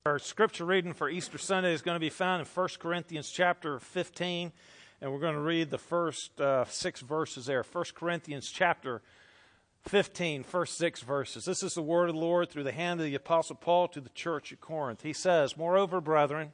Our scripture reading for Easter Sunday is going to be found in 1 Corinthians chapter 15, and we're going to read the first 6 verses there. 1 Corinthians chapter 15, first 6 verses. This is the word of the Lord through the hand of the Apostle Paul to the church at Corinth. He says, "Moreover, brethren,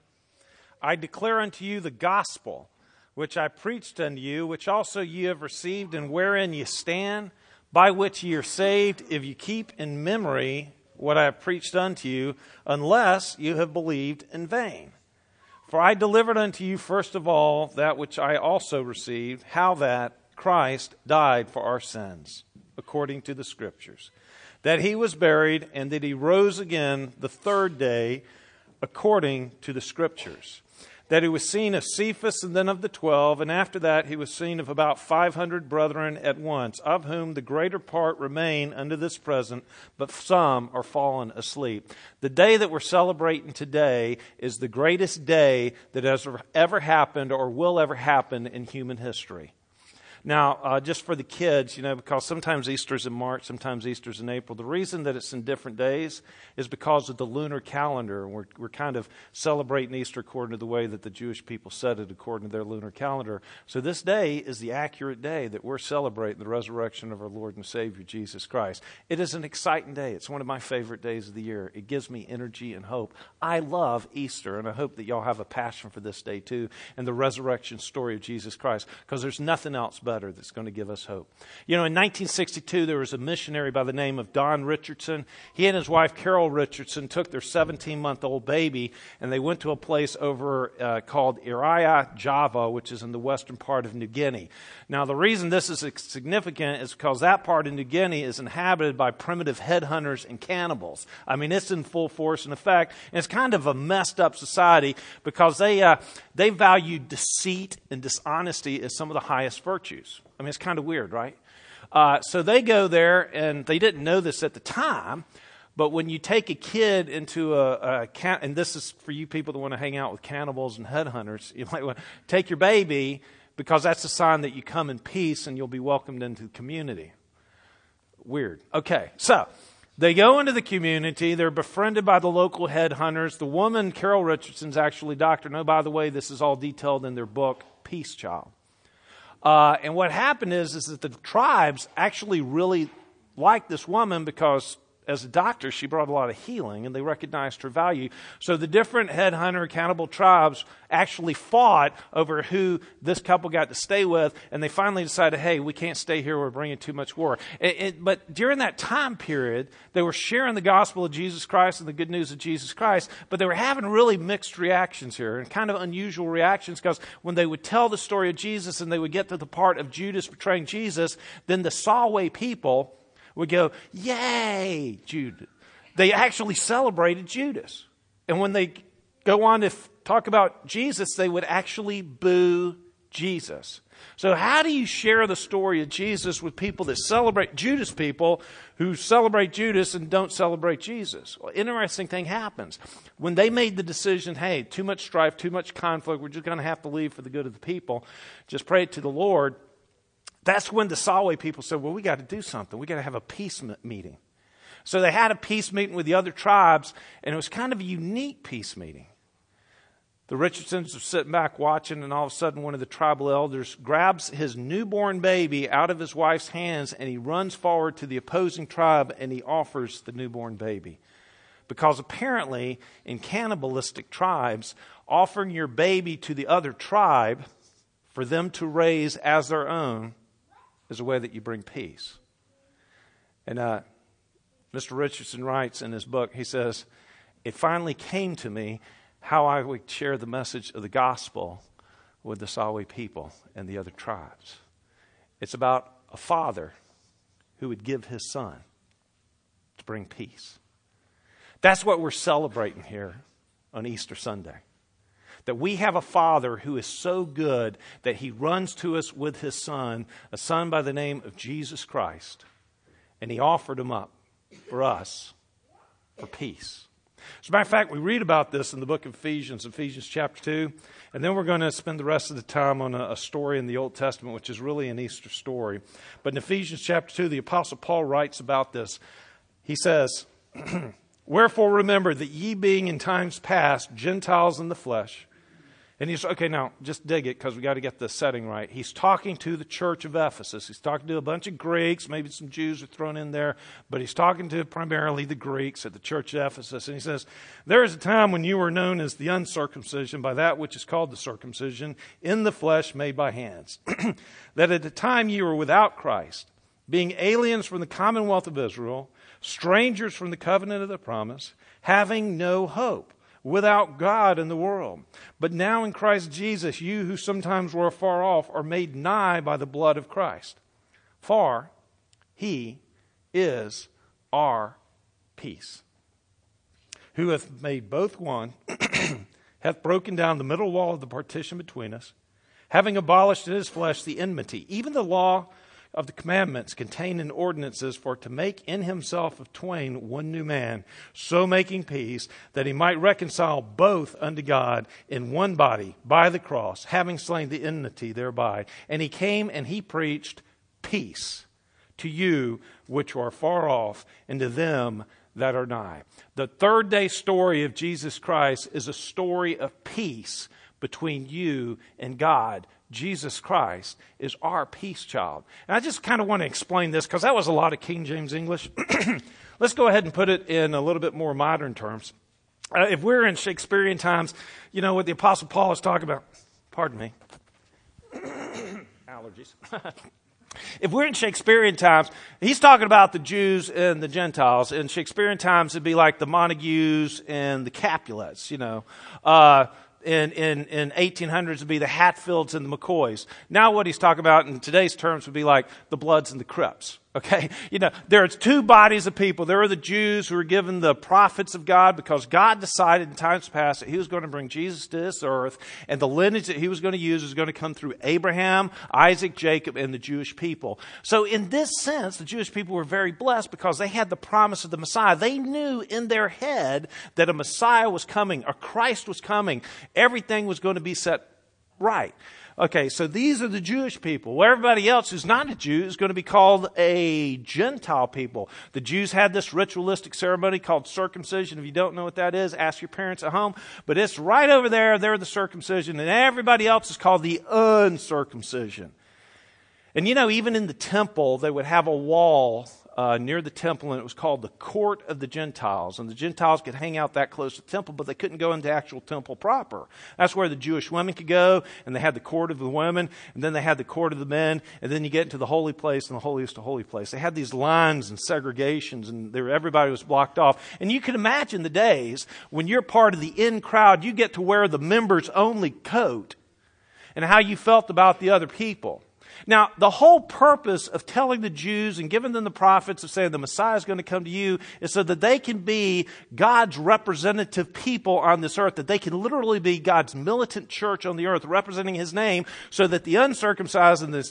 I declare unto you the gospel, which I preached unto you, which also ye have received, and wherein ye stand, by which ye are saved, if ye keep in memory what I have preached unto you, unless you have believed in vain. For I delivered unto you first of all that which I also received, how that Christ died for our sins, according to the Scriptures, that he was buried, and that he rose again the third day, according to the Scriptures, that he was seen of Cephas and then of the 12, and after that he was seen of about 500 brethren at once, of whom the greater part remain unto this present, but some are fallen asleep." The day that we're celebrating today is the greatest day that has ever happened or will ever happen in human history. Now, just for the kids, because sometimes Easter's in March, sometimes Easter's in April. The reason that it's in different days is because of the lunar calendar. We're kind of celebrating Easter according to the way that the Jewish people set it according to their lunar calendar. So this day is the accurate day that we're celebrating the resurrection of our Lord and Savior, Jesus Christ. It is an exciting day. It's one of my favorite days of the year. It gives me energy and hope. I love Easter, and I hope that y'all have a passion for this day too, and the resurrection story of Jesus Christ, because there's nothing else better that's going to give us hope. In 1962, there was a missionary by the name of Don Richardson. He and his wife, Carol Richardson, took their 17-month-old baby, and they went to a place over called Iriya, Java, which is in the western part of New Guinea. Now, the reason this is significant is because that part of New Guinea is inhabited by primitive headhunters and cannibals. I mean, it's in full force and effect, and it's kind of a messed up society because they value deceit and dishonesty as some of the highest virtues. I mean, it's kind of weird, right? So they go there, and they didn't know this at the time, but when you take a kid into and this is for you people that want to hang out with cannibals and headhunters, you might want to take your baby because that's a sign that you come in peace and you'll be welcomed into the community. Weird. Okay, so they go into the community. They're befriended by the local headhunters. The woman, Carol Richardson's actually doctored. No, by the way, this is all detailed in their book, Peace Child. And what happened is that the tribes actually really liked this woman because as a doctor, she brought a lot of healing and they recognized her value. So the different headhunter cannibal tribes actually fought over who this couple got to stay with, and they finally decided, hey, we can't stay here, we're bringing too much war. But during that time period, they were sharing the gospel of Jesus Christ and the good news of Jesus Christ, but they were having really mixed reactions here and kind of unusual reactions, because when they would tell the story of Jesus and they would get to the part of Judas betraying Jesus, then the Salway people would go, yay, Judas. They actually celebrated Judas. And when they go on to talk about Jesus, they would actually boo Jesus. So how do you share the story of Jesus with people that celebrate Judas, people who celebrate Judas and don't celebrate Jesus? Well, interesting thing happens. When they made the decision, hey, too much strife, too much conflict, we're just going to have to leave for the good of the people, just pray it to the Lord. That's when the Salway people said, well, we got to do something. We got to have a peace meeting. So they had a peace meeting with the other tribes, and it was kind of a unique peace meeting. The Richardsons are sitting back watching, and all of a sudden one of the tribal elders grabs his newborn baby out of his wife's hands, and he runs forward to the opposing tribe, and he offers the newborn baby. Because apparently in cannibalistic tribes, offering your baby to the other tribe for them to raise as their own is a way that you bring peace. And Mr. Richardson writes in his book, he says, it finally came to me how I would share the message of the gospel with the Salway people and the other tribes. It's about a father who would give his son to bring peace. That's what we're celebrating here on Easter Sunday. That we have a Father who is so good that he runs to us with his Son, a Son by the name of Jesus Christ, and he offered him up for us for peace. As a matter of fact, we read about this in the book of Ephesians chapter 2, and then we're going to spend the rest of the time on a story in the Old Testament, which is really an Easter story. But in Ephesians chapter 2, the Apostle Paul writes about this. He says, Wherefore remember that ye being in times past Gentiles in the flesh. And he's, okay, now just dig it because we got to get the setting right. He's talking to the church of Ephesus. He's talking to a bunch of Greeks, maybe some Jews are thrown in there, but he's talking to primarily the Greeks at the church of Ephesus. And he says, there is a time when you were known as the uncircumcision by that which is called the circumcision in the flesh made by hands. That at the time you were without Christ, being aliens from the commonwealth of Israel, strangers from the covenant of the promise, having no hope, without God in the world. But now in Christ Jesus, you who sometimes were afar off are made nigh by the blood of Christ. For he is our peace, who hath made both one, hath broken down the middle wall of the partition between us, having abolished in his flesh the enmity, even the law of the commandments contained in ordinances, for to make in himself of twain one new man, so making peace, that he might reconcile both unto God in one body by the cross, having slain the enmity thereby. And he came and he preached peace to you which are far off, and to them that are nigh. The third day story of Jesus Christ is a story of peace between you and God. Jesus Christ is our peace child. And I just kind of want to explain this because that was a lot of King James English. Let's go ahead and put it in a little bit more modern terms. If we're in Shakespearean times, you know what the Apostle Paul is talking about. Pardon me. Allergies. If we're in Shakespearean times, he's talking about the Jews and the Gentiles. In Shakespearean times, it'd be like the Montagues and the Capulets, you know. In 1800s would be the Hatfields and the McCoys. Now what he's talking about in today's terms would be like the Bloods and the Crips. Okay? You know, there's two bodies of people. There are the Jews who were given the prophets of God because God decided in times past that he was going to bring Jesus to this earth, and the lineage that he was going to use was going to come through Abraham, Isaac, Jacob, and the Jewish people. So in this sense, the Jewish people were very blessed because they had the promise of the Messiah. They knew in their head that a Messiah was coming, a Christ was coming. Everything was going to be set right. Okay, so these are the Jewish people. Well, everybody else who's not a Jew is going to be called a Gentile people. The Jews had this ritualistic ceremony called circumcision. If you don't know what that is, ask your parents at home. But it's right over there. They're the circumcision. And everybody else is called the uncircumcision. And you know, even in the temple, they would have a wall near the temple, and it was called the Court of the Gentiles. And the Gentiles could hang out that close to the temple, but they couldn't go into the actual temple proper. That's where the Jewish women could go, and they had the Court of the women, and then they had the Court of the men, and then you get into the holy place and the holiest of holy place. They had these lines and segregations, and everybody was blocked off. And you can imagine the days when you're part of the in crowd, you get to wear the members-only coat, and how you felt about the other people. Now, the whole purpose of telling the Jews and giving them the prophets of saying the Messiah is going to come to you is so that they can be God's representative people on this earth, that they can literally be God's militant church on the earth representing his name, so that the uncircumcised and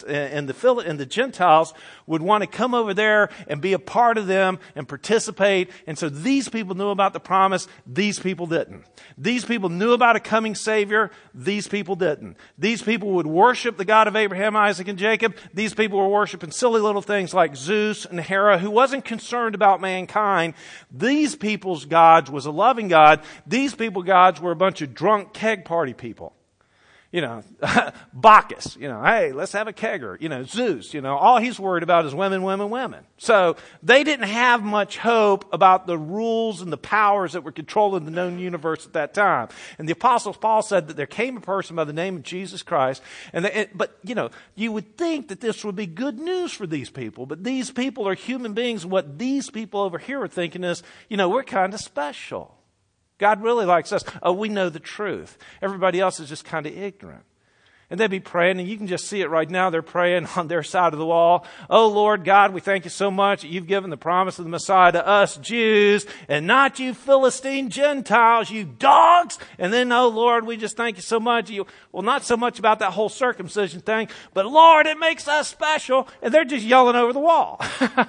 the Gentiles would want to come over there and be a part of them and participate. And so these people knew about the promise, these people didn't. These people knew about a coming Savior, these people didn't. These people would worship the God of Abraham, Isaac, and Jacob. These people were worshiping silly little things like Zeus and Hera, who wasn't concerned about mankind. These people's gods was a loving God. These people's gods were a bunch of drunk keg party people. You know, Bacchus, you know, hey, let's have a kegger. You know, Zeus, you know, all he's worried about is women, women, women. So they didn't have much hope about the rules and the powers that were controlling the known universe at that time. And the Apostle Paul said that there came a person by the name of Jesus Christ. But, you know, you would think that this would be good news for these people. But these people are human beings. What these people over here are thinking is, you know, we're kind of special. God really likes us. Oh, we know the truth. Everybody else is just kind of ignorant. And they'd be praying, and you can just see it right now. They're praying on their side of the wall. Oh, Lord God, we thank you so much that you've given the promise of the Messiah to us Jews and not you Philistine Gentiles, you dogs. And then, oh, Lord, we just thank you so much. Well, not so much about that whole circumcision thing, but Lord, it makes us special. And they're just yelling over the wall.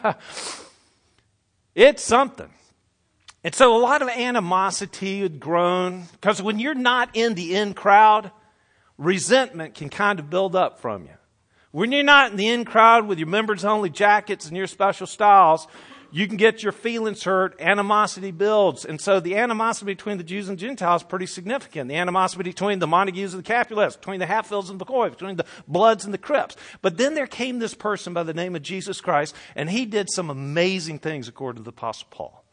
It's something. And so a lot of animosity had grown, because when you're not in the in crowd, resentment can kind of build up from you. When you're not in the in crowd with your members-only jackets and your special styles, You can get your feelings hurt, animosity builds. And so the animosity between the Jews and Gentiles is pretty significant. The animosity between the Montagues and the Capulets, between the Hatfields and the McCoys, between the Bloods and the Cripps. But then there came this person by the name of Jesus Christ, and he did some amazing things according to the Apostle Paul.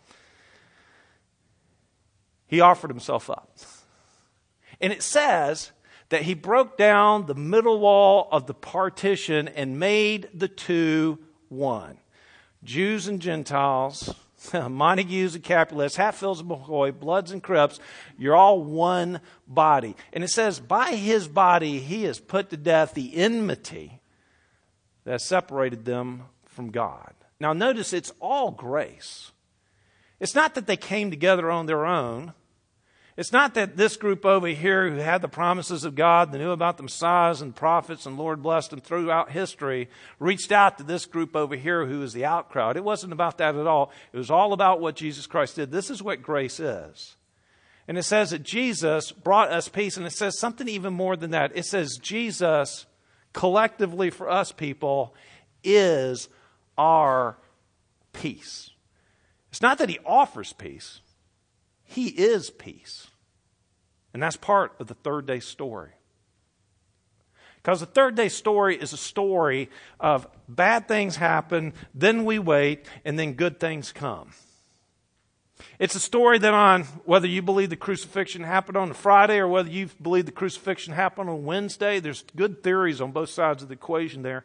He offered himself up. And it says that he broke down the middle wall of the partition and made the two one. Jews and Gentiles, Montagues and Capulets, Hatfields and McCoy, Bloods and Cripps, you're all one body. And it says, by his body he has put to death the enmity that separated them from God. Now notice, it's all grace. It's not that they came together on their own. It's not that this group over here who had the promises of God, they knew about the Messiahs and prophets and Lord blessed them throughout history, reached out to this group over here who was the out crowd. It wasn't about that at all. It was all about what Jesus Christ did. This is what grace is. And it says that Jesus brought us peace, and it says something even more than that. It says Jesus, collectively for us people, is our peace. It's not that he offers peace. He is peace. And that's part of the third day story. Because the third day story is a story of bad things happen, then we wait, and then good things come. It's a story that on whether you believe the crucifixion happened on a Friday or whether you believe the crucifixion happened on Wednesday, there's good theories on both sides of the equation there.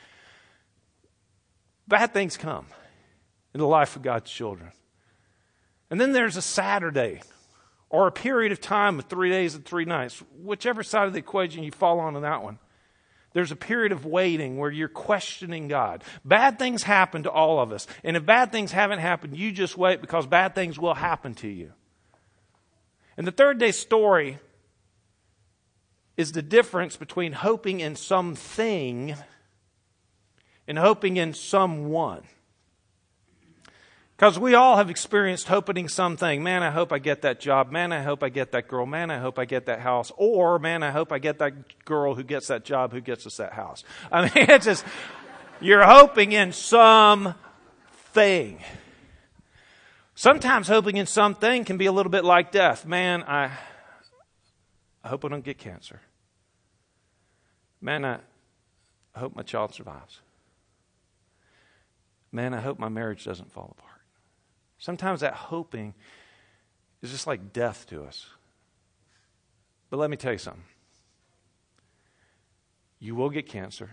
Bad things come in the life of God's children. And then there's a Saturday or a period of time of 3 days and 3 nights, whichever side of the equation you fall on that one. There's a period of waiting where you're questioning God. Bad things happen to all of us. And if bad things haven't happened, you just wait because bad things will happen to you. And the third day story is the difference between hoping in something and hoping in someone. Because we all have experienced hoping in something. Man, I hope I get that job. Man, I hope I get that girl. Man, I hope I get that house. Or, man, I hope I get that girl who gets that job, who gets us that house. I mean, it's just, you're hoping in something. Sometimes hoping in something can be a little bit like death. Man, I hope I don't get cancer. Man, I hope my child survives. Man, I hope my marriage doesn't fall apart. Sometimes that hoping is just like death to us. But let me tell you something. You will get cancer.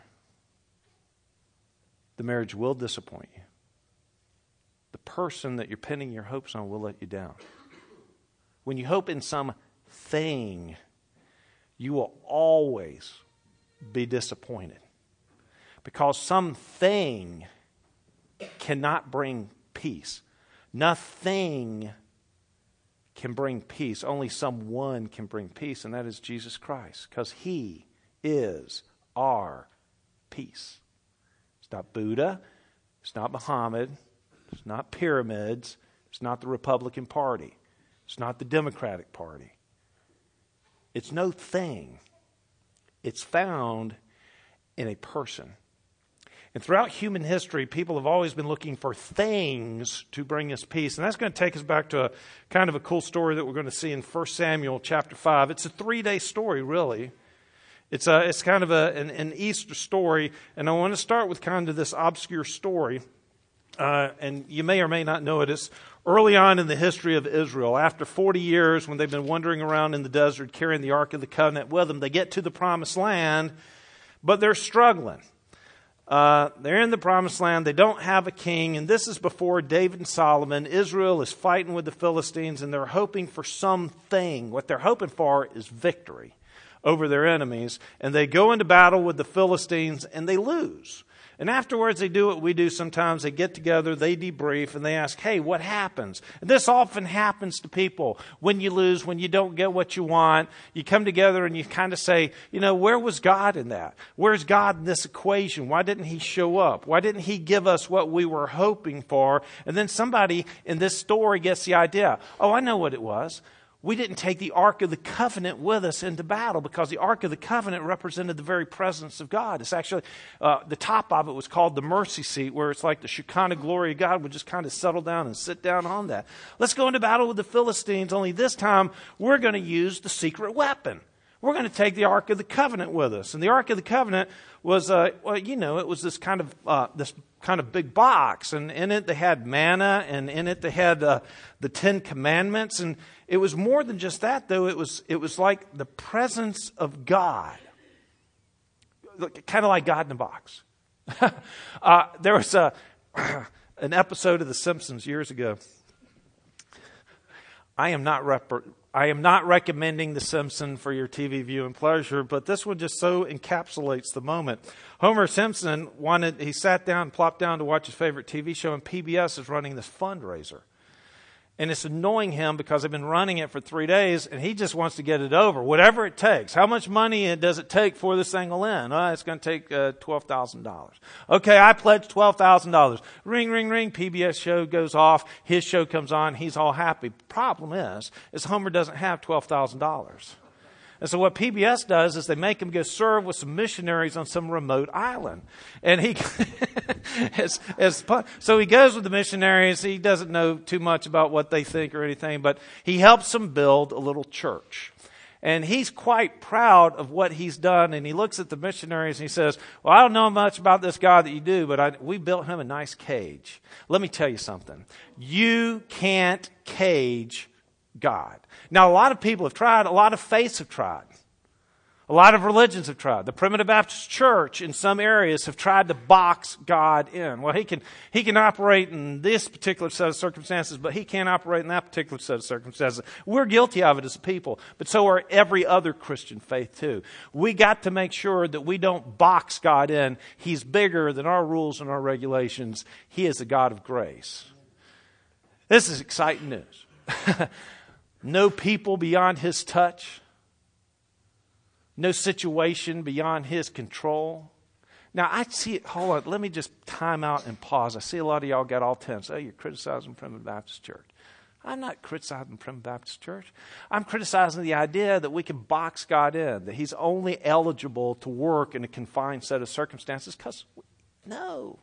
The marriage will disappoint you. The person that you're pinning your hopes on will let you down. When you hope in something, you will always be disappointed. Because something cannot bring peace. Nothing can bring peace. Only someone can bring peace, and that is Jesus Christ, because he is our peace. It's not Buddha. It's not Muhammad. It's not pyramids. It's not the Republican Party. It's not the Democratic Party. It's no thing. It's found in a person. And throughout human history, people have always been looking for things to bring us peace. And that's going to take us back to a kind of a cool story that we're going to see in 1 Samuel chapter 5. It's a 3-day story, really. It's kind of an Easter story. And I want to start with kind of this obscure story. And you may or may not know it. It's early on in the history of Israel. After 40 years, when they've been wandering around in the desert carrying the Ark of the Covenant with them, they get to the Promised Land, but they're struggling. They're in the Promised Land. They don't have a king. And this is before David and Solomon. Israel is fighting with the Philistines, and they're hoping for something. What they're hoping for is victory over their enemies. And they go into battle with the Philistines, and they lose. And afterwards, they do what we do sometimes. They get together, they debrief, and they ask, hey, what happens? And this often happens to people. When you lose, when you don't get what you want, you come together and you kind of say, you know, where was God in that? Where's God in this equation? Why didn't he show up? Why didn't he give us what we were hoping for? And then somebody in this story gets the idea. Oh, I know what it was. we didn't take the Ark of the Covenant with us into battle because the Ark of the Covenant represented the very presence of God. It's actually, the top of it was called the mercy seat, where it's like the Shekinah glory of God would just kind of settle down and sit down on that. Let's go into battle with the Philistines, only this time we're going to use the secret weapon. We're going to take the Ark of the Covenant with us. And the Ark of the Covenant was, it was this kind of big box. And in it they had manna, and in it they had the Ten Commandments. And it was more than just that, though. It was like the presence of God. Kind of like God in a box. There was an episode of The Simpsons years ago. I am not recommending The Simpsons for your TV viewing pleasure, but this one just so encapsulates the moment. Homer Simpson he sat down and plopped down to watch his favorite TV show, and PBS is running this fundraiser. And it's annoying him because they've been running it for 3 days, and he just wants to get it over, whatever it takes. How much money does it take for this thing will end? It's going to take $12,000. Okay, I pledge $12,000. Ring, ring, ring. PBS show goes off. His show comes on. He's all happy. Problem is Homer doesn't have $12,000. And so what PBS does is they make him go serve with some missionaries on some remote island. And so he goes with the missionaries. He doesn't know too much about what they think or anything, but he helps them build a little church. And he's quite proud of what he's done. And he looks at the missionaries and he says, well, I don't know much about this God that you do, but we built him a nice cage. Let me tell you something. You can't cage God. Now, a lot of people have tried. A lot of faiths have tried. A lot of religions have tried. The Primitive Baptist Church in some areas have tried to box God in. Well, he can operate in this particular set of circumstances, but he can't operate in that particular set of circumstances. We're guilty of it as a people, but so are every other Christian faith too. We got to make sure that we don't box God in. He's bigger than our rules and our regulations. He is a God of grace. This is exciting news. No people beyond his touch. No situation beyond his control. Now, I see it. Hold on. Let me just time out and pause. I see a lot of y'all got all tense. Oh, you're criticizing Primitive Baptist Church. I'm not criticizing Primitive Baptist Church. I'm criticizing the idea that we can box God in, that he's only eligible to work in a confined set of circumstances. Because, no.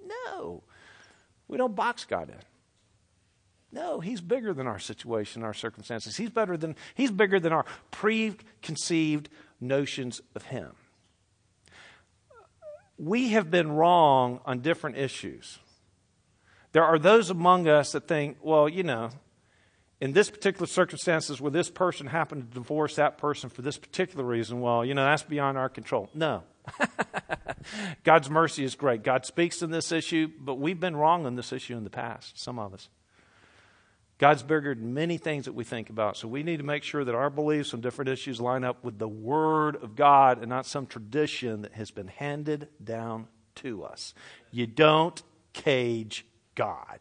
We don't box God in. No, he's bigger than our situation, our circumstances. He's bigger than our preconceived notions of him. We have been wrong on different issues. There are those among us that think, well, in this particular circumstances where this person happened to divorce that person for this particular reason, well, that's beyond our control. No. God's mercy is great. God speaks in this issue, but we've been wrong on this issue in the past, some of us. God's bigger than many things that we think about. So we need to make sure that our beliefs on different issues line up with the Word of God and not some tradition that has been handed down to us. You don't cage God.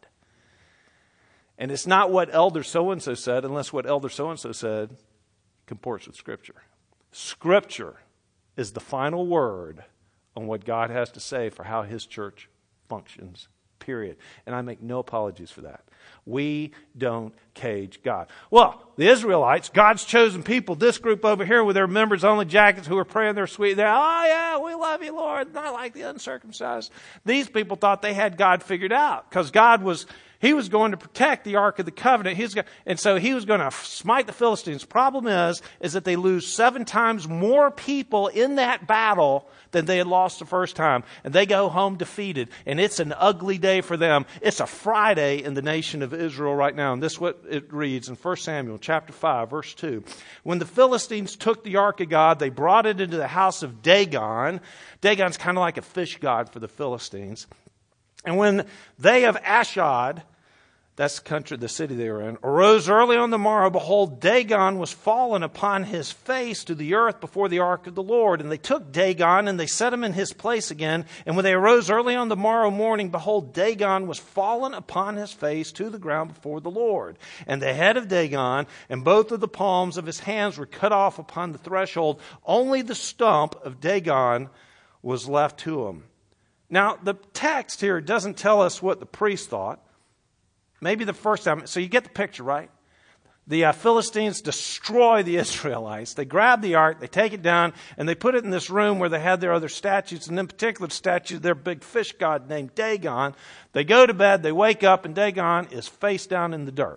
And it's not what Elder so-and-so said unless what Elder so-and-so said comports with Scripture. Scripture is the final word on what God has to say for how his church functions, period. And I make no apologies for that. We don't cage God. Well, the Israelites, God's chosen people, this group over here with their members-only jackets who are praying their sweet, oh yeah, we love you, Lord, not like the uncircumcised. These people thought they had God figured out because He was going to protect the Ark of the Covenant. And so he was going to smite the Philistines. Problem is that they lose 7 times more people in that battle than they had lost the first time. And they go home defeated. And it's an ugly day for them. It's a Friday in the nation of Israel right now. And this is what it reads in 1 Samuel chapter 5, verse 2. When the Philistines took the Ark of God, they brought it into the house of Dagon. Dagon's kind of like a fish god for the Philistines. And when they of Ashdod, that's the country, the city they were in, arose early on the morrow, behold, Dagon was fallen upon his face to the earth before the ark of the Lord. And they took Dagon, and they set him in his place again. And when they arose early on the morrow morning, behold, Dagon was fallen upon his face to the ground before the Lord. And the head of Dagon and both of the palms of his hands were cut off upon the threshold. Only the stump of Dagon was left to him. Now, the text here doesn't tell us what the priest thought. Maybe the first time. So you get the picture, right? the Philistines destroy the Israelites. They grab the ark, they take it down, and they put it in this room where they had their other statues, and in particular the statue of their big fish god named Dagon. They go to bed, they wake up, and Dagon is face down in the dirt.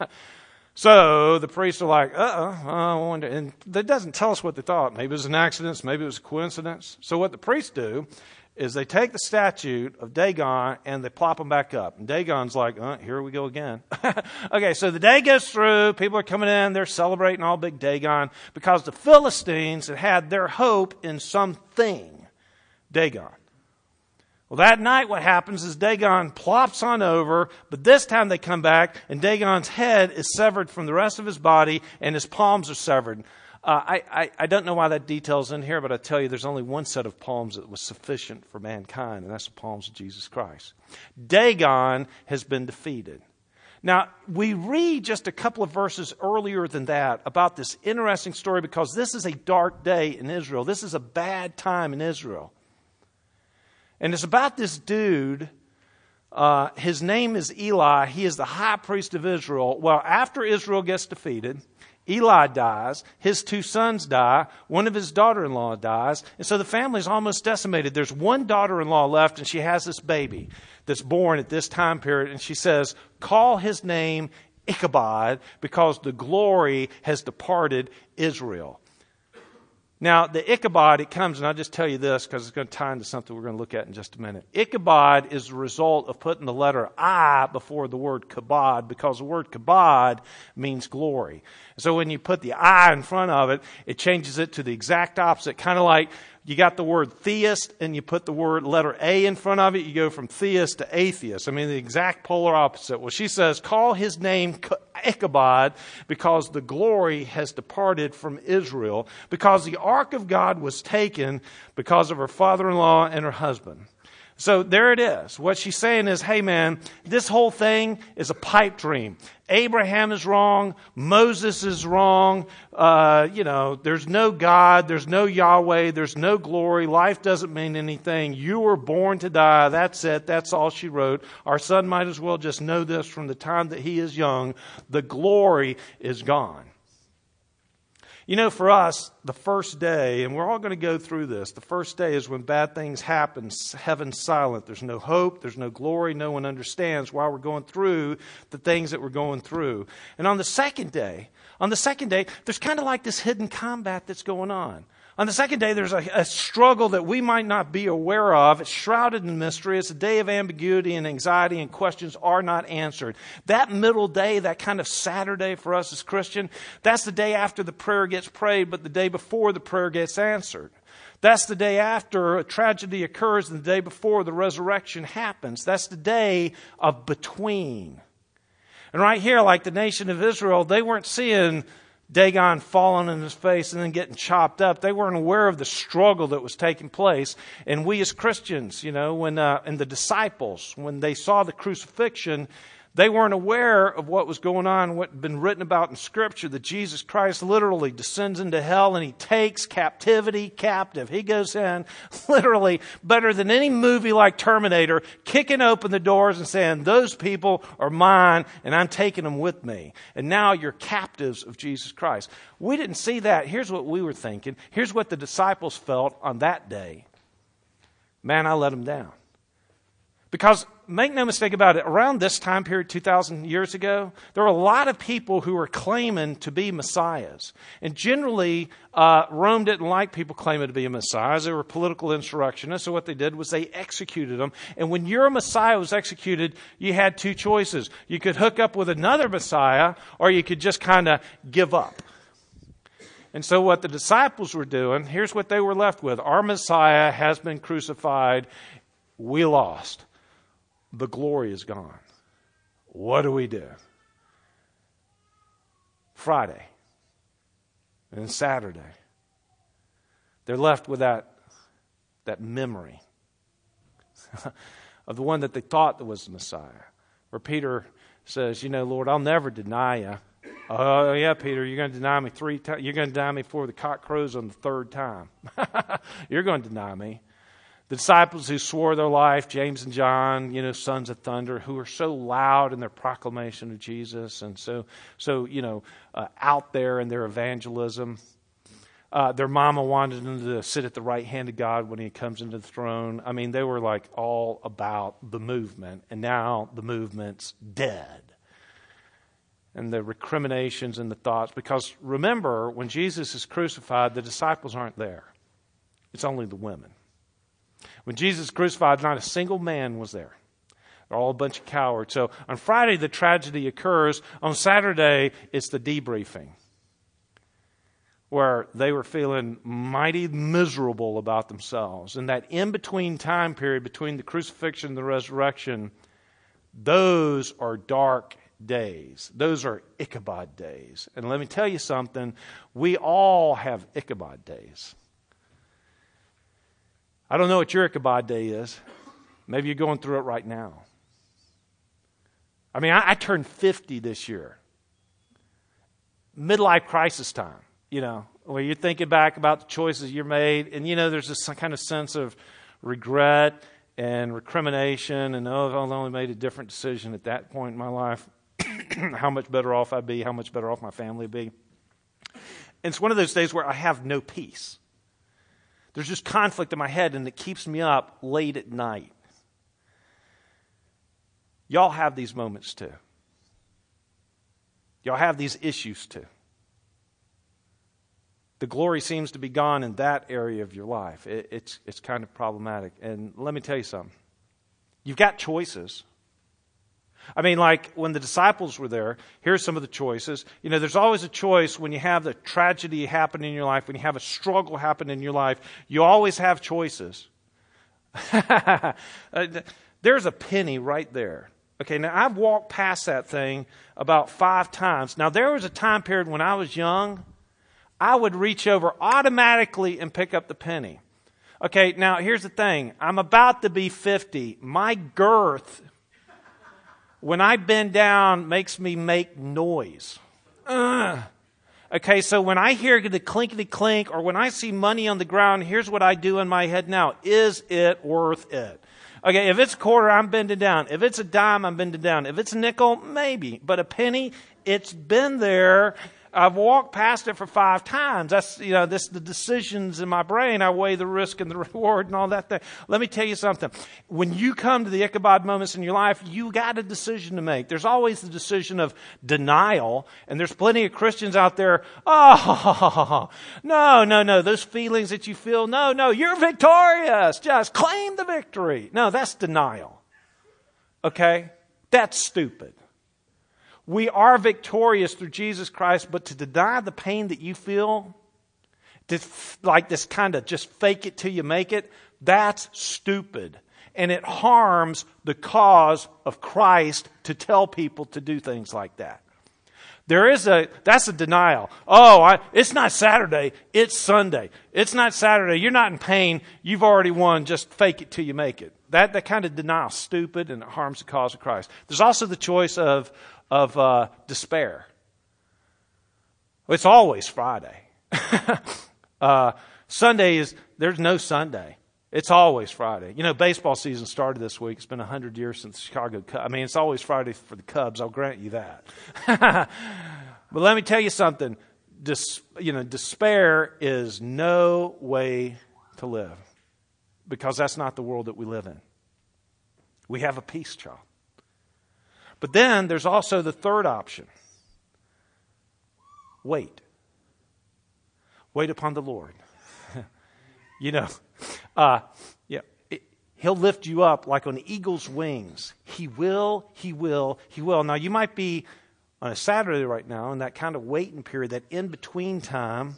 So the priests are like, I wonder. And that doesn't tell us what they thought. Maybe it was an accident, maybe it was a coincidence. So what the priests do is they take the statue of Dagon and they plop them back up. And Dagon's like, here we go again. Okay, so the day goes through, people are coming in, they're celebrating all big Dagon because the Philistines had their hope in something, Dagon. Well, that night what happens is Dagon plops on over, but this time they come back and Dagon's head is severed from the rest of his body and his palms are severed. I don't know why that detail's in here, but I tell you there's only one set of palms that was sufficient for mankind, and that's the palms of Jesus Christ. Dagon has been defeated. Now, we read just a couple of verses earlier than that about this interesting story because this is a dark day in Israel. This is a bad time in Israel. And it's about this dude. His name is Eli. He is the high priest of Israel. Well, after Israel gets defeated, Eli dies. His two sons die. One of his daughter-in-law dies. And so the family is almost decimated. There's one daughter-in-law left, and she has this baby that's born at this time period. And she says, call his name Ichabod because the glory has departed Israel. Now, the Ichabod, it comes, and I'll just tell you this because it's going to tie into something we're going to look at in just a minute. Ichabod is the result of putting the letter I before the word kabod because the word kabod means glory. So when you put the I in front of it, it changes it to the exact opposite. Kind of like you got the word theist and you put the word letter A in front of it, you go from theist to atheist. I mean, the exact polar opposite. Well, she says, call his name Ichabod because the glory has departed from Israel, because the ark of God was taken because of her father-in-law and her husband. So there it is. What she's saying is, hey man, this whole thing is a pipe dream. Abraham is wrong. Moses is wrong. There's no God. There's no Yahweh. There's no glory. Life doesn't mean anything. You were born to die. That's it. That's all she wrote. Our son might as well just know this from the time that he is young. The glory is gone. You know, for us, the first day, and we're all going to go through this, the first day is when bad things happen, heaven's silent. There's no hope, there's no glory, no one understands why we're going through the things that we're going through. And on the second day, there's kind of like this hidden combat that's going on. On the second day, there's a struggle that we might not be aware of. It's shrouded in mystery. It's a day of ambiguity and anxiety, and questions are not answered. That middle day, that kind of Saturday for us as Christian, that's the day after the prayer gets prayed, but the day before the prayer gets answered. That's the day after a tragedy occurs and the day before the resurrection happens. That's the day of between. And right here, like the nation of Israel, they weren't seeing Dagon falling in his face and then getting chopped up. They weren't aware of the struggle that was taking place. And we as Christians, and the disciples, when they saw the crucifixion, they weren't aware of what was going on, what had been written about in Scripture, that Jesus Christ literally descends into hell and he takes captivity captive. He goes in literally better than any movie like Terminator, kicking open the doors and saying, those people are mine and I'm taking them with me. And now you're captives of Jesus Christ. We didn't see that. Here's what we were thinking. Here's what the disciples felt on that day. Man, I let them down. Because make no mistake about it, around this time period, 2,000 years ago, there were a lot of people who were claiming to be messiahs. And generally, Rome didn't like people claiming to be messiahs. They were political insurrectionists. So what they did was they executed them. And when your messiah was executed, you had two choices. You could hook up with another messiah, or you could just kind of give up. And so what the disciples were doing, here's what they were left with. Our Messiah has been crucified. We lost. The glory is gone. What do we do? Friday and Saturday, they're left with that memory of the one that they thought that was the Messiah. Where Peter says, Lord, I'll never deny you. Oh, yeah, Peter, you're going to deny me 3 times. You're going to deny me before the cock crows on the third time. You're going to deny me. The disciples who swore their life, James and John, sons of thunder, who are so loud in their proclamation of Jesus and so out there in their evangelism. Their mama wanted them to sit at the right hand of God when he comes into the throne. I mean, they were like all about the movement, and now the movement's dead. And the recriminations and the thoughts, because remember, when Jesus is crucified, the disciples aren't there. It's only the women. When Jesus is crucified, not a single man was there. They're all a bunch of cowards. So on Friday, the tragedy occurs. On Saturday, it's the debriefing, where they were feeling mighty miserable about themselves. And that in-between time period between the crucifixion and the resurrection, those are dark days. Those are Ichabod days. And let me tell you something, we all have Ichabod days. I don't know what your Ichabod day is. Maybe you're going through it right now. I mean, I turned 50 this year. Midlife crisis time, where you're thinking back about the choices you made. And, there's this kind of sense of regret and recrimination. And, I've only made a different decision at that point in my life. How much better off I'd be, how much better off my family would be. And it's one of those days where I have no peace. There's just conflict in my head, and it keeps me up late at night. Y'all have these moments too. Y'all have these issues too. The glory seems to be gone in that area of your life. It's kind of problematic. And let me tell you something. You've got choices. I mean, like when the disciples were there, here's some of the choices. There's always a choice when you have the tragedy happen in your life, when you have a struggle happen in your life. You always have choices. There's a penny right there. Okay, now I've walked past that thing about 5 times. Now, there was a time period when I was young, I would reach over automatically and pick up the penny. Okay, now here's the thing. I'm about to be 50. My girth, when I bend down, makes me make noise. Okay, so when I hear the clinkety clink or when I see money on the ground, here's what I do in my head now. Is it worth it? Okay, if it's a quarter, I'm bending down. If it's a dime, I'm bending down. If it's a nickel, maybe. But a penny, it's been there. I've walked past it for 5 times. That's, the decisions in my brain. I weigh the risk and the reward and all that thing. Let me tell you something. When you come to the Ichabod moments in your life, you got a decision to make. There's always the decision of denial. And there's plenty of Christians out there. Oh, no. Those feelings that you feel. No, you're victorious. Just claim the victory. No, that's denial. Okay? That's stupid. We are victorious through Jesus Christ, but to deny the pain that you feel, like this kind of just fake it till you make it, that's stupid. And it harms the cause of Christ to tell people to do things like that. That's a denial. It's not Saturday, it's Sunday. It's not Saturday, you're not in pain, you've already won, just fake it till you make it. That kind of denial is stupid and it harms the cause of Christ. There's also the choice of despair. It's always Friday. There's no Sunday. It's always Friday. Baseball season started this week. It's been 100 years since the Chicago Cubs. I mean, it's always Friday for the Cubs. I'll grant you that. But let me tell you something. Despair is no way to live, because that's not the world that we live in. We have a peace child. But then there's also the third option. Wait. Wait upon the Lord. He'll lift you up like on eagle's wings. He will. Now, you might be on a Saturday right now in that kind of waiting period, that in-between time.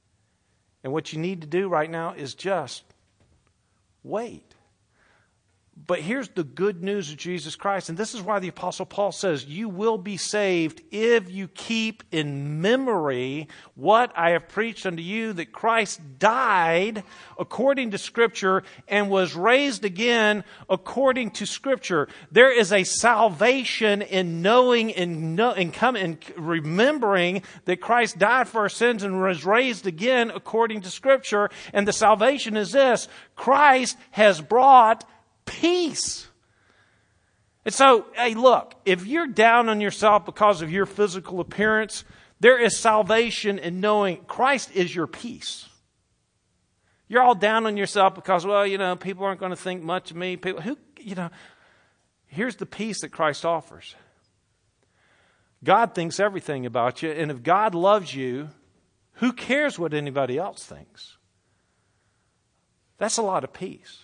And what you need to do right now is just wait. But here's the good news of Jesus Christ. And this is why the Apostle Paul says, you will be saved if you keep in memory what I have preached unto you, that Christ died according to Scripture and was raised again according to Scripture. There is a salvation in knowing and remembering that Christ died for our sins and was raised again according to Scripture. And the salvation is this: Christ has brought peace. And so, hey, look, if you're down on yourself because of your physical appearance, there is salvation in knowing Christ is your peace. You're all down on yourself because, well, people aren't going to think much of me. Here's the peace that Christ offers. God thinks everything about you, and if God loves you, who cares what anybody else thinks? That's a lot of peace.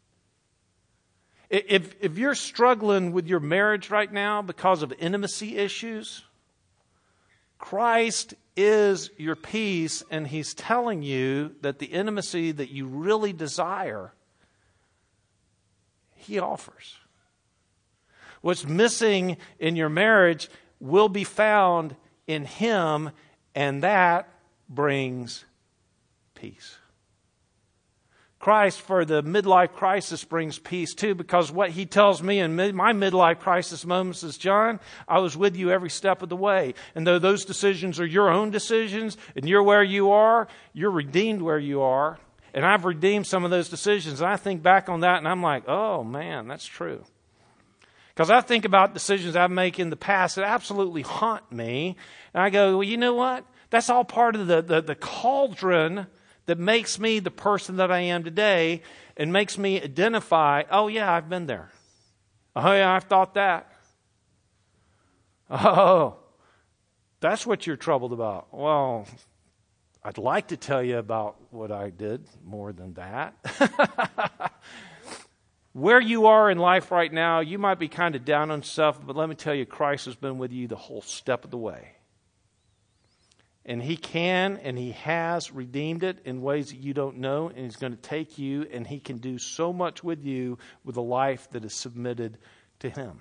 If you're struggling with your marriage right now because of intimacy issues, Christ is your peace, and He's telling you that the intimacy that you really desire, He offers. What's missing in your marriage will be found in Him, and that brings peace. Christ, for the midlife crisis, brings peace too, because what He tells me in my midlife crisis moments is, John, I was with you every step of the way. And though those decisions are your own decisions, and you're where you are, you're redeemed where you are. And I've redeemed some of those decisions. And I think back on that and I'm like, oh man, that's true. Because I think about decisions I've made in the past that absolutely haunt me. And I go, well, you know what? That's all part of the cauldron that makes me the person that I am today and makes me identify, oh yeah, I've been there. Oh yeah, I've thought that. Oh, that's what you're troubled about. Well, I'd like to tell you about what I did more than that. Where you are in life right now, you might be kind of down on yourself, but let me tell you, Christ has been with you the whole step of the way. And He can and He has redeemed it in ways that you don't know. And He's going to take you, and He can do so much with you with a life that is submitted to Him.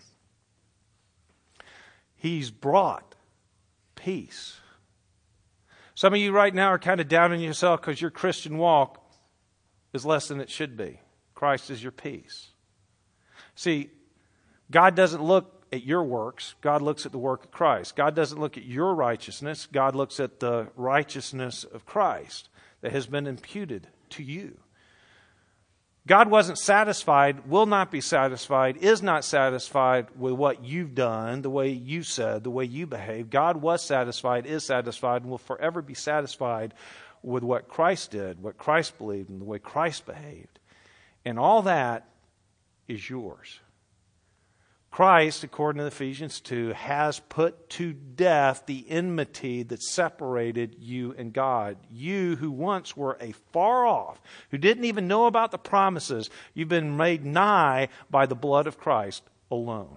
He's brought peace. Some of you right now are kind of down on yourself because your Christian walk is less than it should be. Christ is your peace. See, God doesn't look at your works. God looks at the work of Christ. God doesn't look at your righteousness. God looks at the righteousness of Christ that has been imputed to you. God wasn't satisfied, will not be satisfied, is not satisfied with what you've done, the way you said, the way you behaved. God was satisfied, is satisfied, and will forever be satisfied with what Christ did, what Christ believed, and the way Christ behaved. And all that is yours. Christ, according to Ephesians 2, has put to death the enmity that separated you and God. You who once were afar off, who didn't even know about the promises, you've been made nigh by the blood of Christ alone.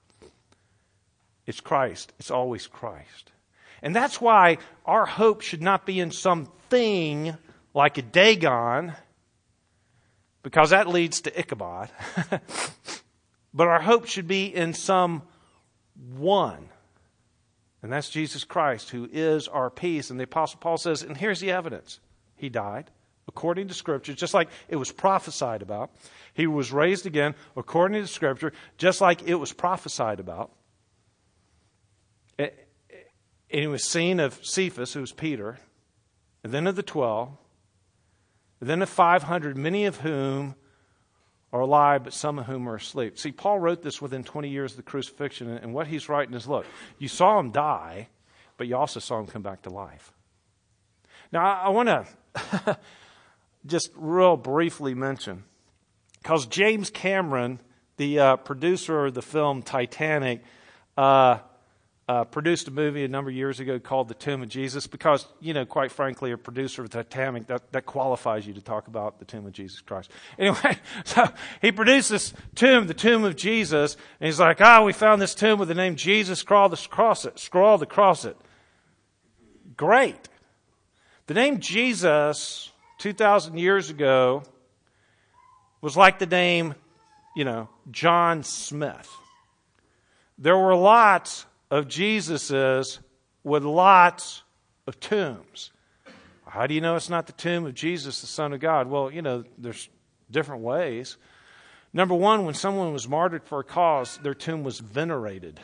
It's Christ. It's always Christ. And that's why our hope should not be in something like a Dagon, because that leads to Ichabod. But our hope should be in some one. And that's Jesus Christ, who is our peace. And the Apostle Paul says, and here's the evidence. He died according to Scripture, just like it was prophesied about. He was raised again according to Scripture, just like it was prophesied about. And he was seen of Cephas, who was Peter, and then of the 12, and then of 500, many of whom are alive, but some of whom are asleep. See, Paul wrote this within 20 years of the crucifixion, and what he's writing is, look, you saw him die, but you also saw him come back to life. Now, I want to just real briefly mention, because James Cameron, the producer of the film Titanic, produced a movie a number of years ago called The Tomb of Jesus, because, quite frankly, a producer of Titanic, that qualifies you to talk about the tomb of Jesus Christ. Anyway, so he produced this tomb, the tomb of Jesus, and he's like, we found this tomb with the name Jesus, scrawled across it. Great. The name Jesus, 2,000 years ago, was like the name, John Smith. There were lots of Jesuses with lots of tombs. How do you know it's not the tomb of Jesus, the Son of God? Well, there's different ways. Number one, when someone was martyred for a cause, their tomb was venerated.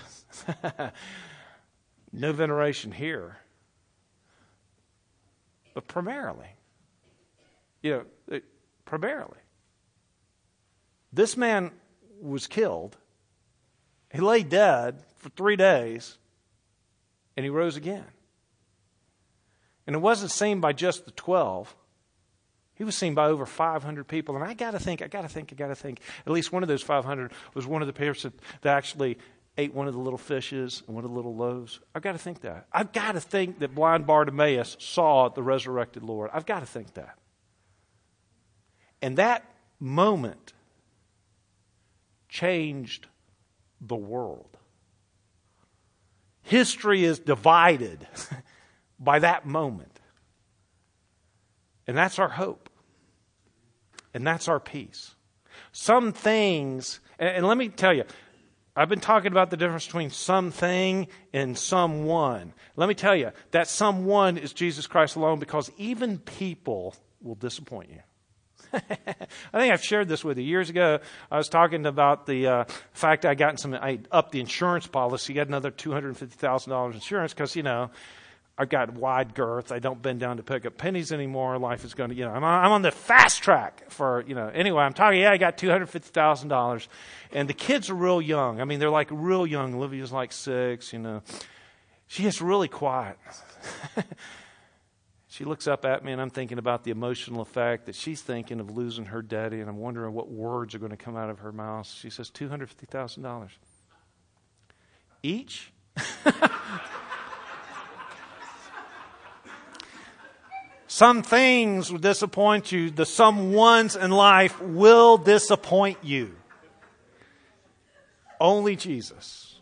No veneration here. But primarily, this man was killed. He lay dead for 3 days, and he rose again. And it wasn't seen by just the 12. He was seen by over 500 people. And I got to think, at least one of those 500 was one of the person that actually ate one of the little fishes and one of the little loaves. I've got to think that. I've got to think that blind Bartimaeus saw the resurrected Lord. I've got to think that. And that moment changed the world. History is divided by that moment. And that's our hope. And that's our peace. Some things, and let me tell you, I've been talking about the difference between something and someone. Let me tell you, that someone is Jesus Christ alone, because even people will disappoint you. I think I've shared this with you. Years ago, I was talking about the fact I upped the insurance policy, got another $250,000 insurance because, I've got wide girth. I don't bend down to pick up pennies anymore. Life is going to, I'm on the fast track for, anyway, I got $250,000. And the kids are real young. I mean, they're like real young. Olivia's like 6, She gets really quiet. She looks up at me, and I'm thinking about the emotional effect that she's thinking of losing her daddy, and I'm wondering what words are going to come out of her mouth. She says, $250,000. Each? Some things will disappoint you. The someones in life will disappoint you. Only Jesus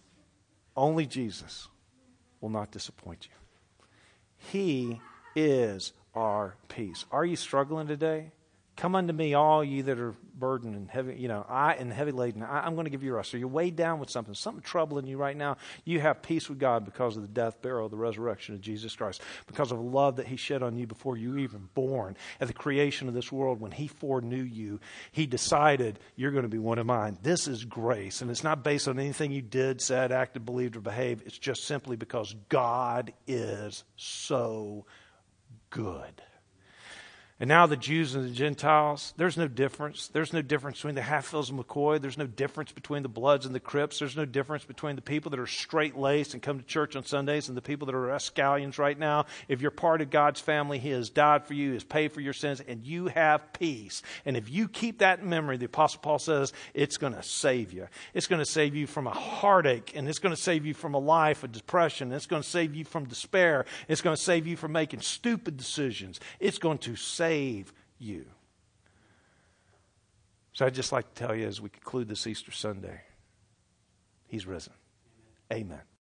will not disappoint you. He is our peace. Are you struggling today? Come unto me, all ye that are burdened and heavy, heavy laden. I'm going to give you rest. Are you weighed down with something troubling you right now? You have peace with God because of the death, burial, the resurrection of Jesus Christ, because of the love that He shed on you before you were even born. At the creation of this world, when He foreknew you, He decided you're going to be one of mine. This is grace, and it's not based on anything you did, said, acted, believed, or behaved. It's just simply because God is so good. And now the Jews and the Gentiles, there's no difference. There's no difference between the Hatfields and McCoy. There's no difference between the Bloods and the Crips. There's no difference between the people that are straight-laced and come to church on Sundays and the people that are Escallions right now. If you're part of God's family, He has died for you, He has paid for your sins, and you have peace. And if you keep that in memory, the Apostle Paul says, it's going to save you. It's going to save you from a heartache, and it's going to save you from a life of depression. It's going to save you from despair. It's going to save you from making stupid decisions. It's going to save you. So I'd just like to tell you as we conclude this Easter Sunday, He's risen. Amen.